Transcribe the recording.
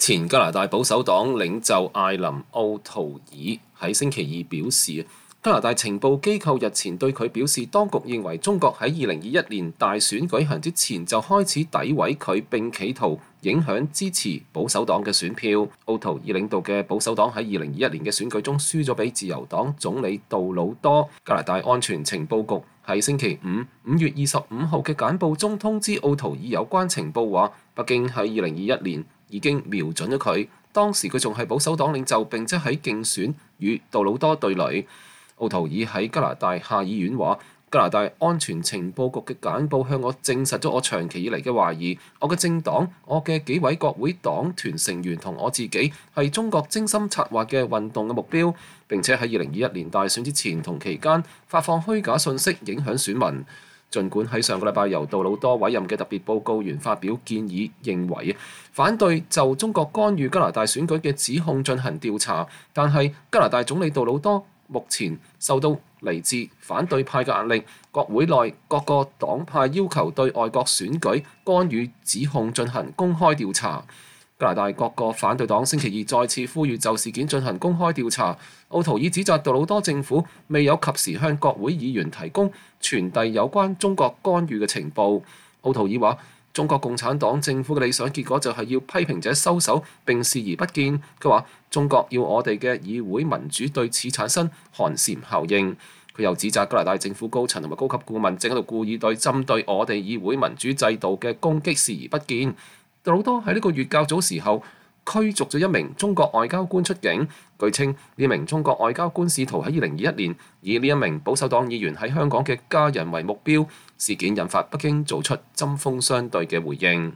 前加拿大保守黨領袖艾琳奧圖爾喺星期二表示，加拿大情報機構日前對佢表示，當局認為中國喺2021年大選舉行之前就開始詆毀佢，並企圖影響支持保守黨嘅選票。奧圖爾領導嘅保守黨喺2021年嘅選舉中輸咗俾自由黨總理杜魯多。加拿大安全情報局喺星期5月25號嘅簡報中通知奧圖爾有關情報，話北京喺2021年已經瞄準咗佢，當時佢仲係保守黨領袖，並且喺競選與杜魯多對壘。奧圖爾喺加拿大下議院話：加拿大安全情報局嘅簡報向我證實咗我長期以嚟嘅懷疑，我嘅政黨、我嘅幾位國會黨團成員同我自己係中國精心策劃嘅運動嘅目標，並且喺2021年大選之前同期間發放虛假信息，影響選民。儘管喺上個禮拜由杜魯多委任嘅特別報告員發表建議，認為反對就中國干預加拿大選舉嘅指控進行調查，但係加拿大總理杜魯多目前受到嚟自反對派嘅壓力，國會內各個黨派要求對外國選舉干預指控進行公開調查。加拿大各個反對黨星期二再次呼籲就事件進行公開調查。奧圖爾指責杜魯多政府未有及時向國會議員提供傳遞有關中國干預嘅情報。奧圖爾話：中國共產黨政府嘅理想結果就係要批評者收手並視而不見。佢話：中國要我哋嘅議會民主對此產生寒蟬效應。佢又指責加拿大政府高層同埋高級顧問正喺度故意對針對我哋議會民主制度嘅攻擊視而不見。杜魯多喺呢個月較早時候驅逐咗一名中國外交官出境，據稱呢名中國外交官試圖喺2021年以呢一名保守黨議員喺香港嘅家人為目標，事件引發北京做出針鋒相對嘅回應。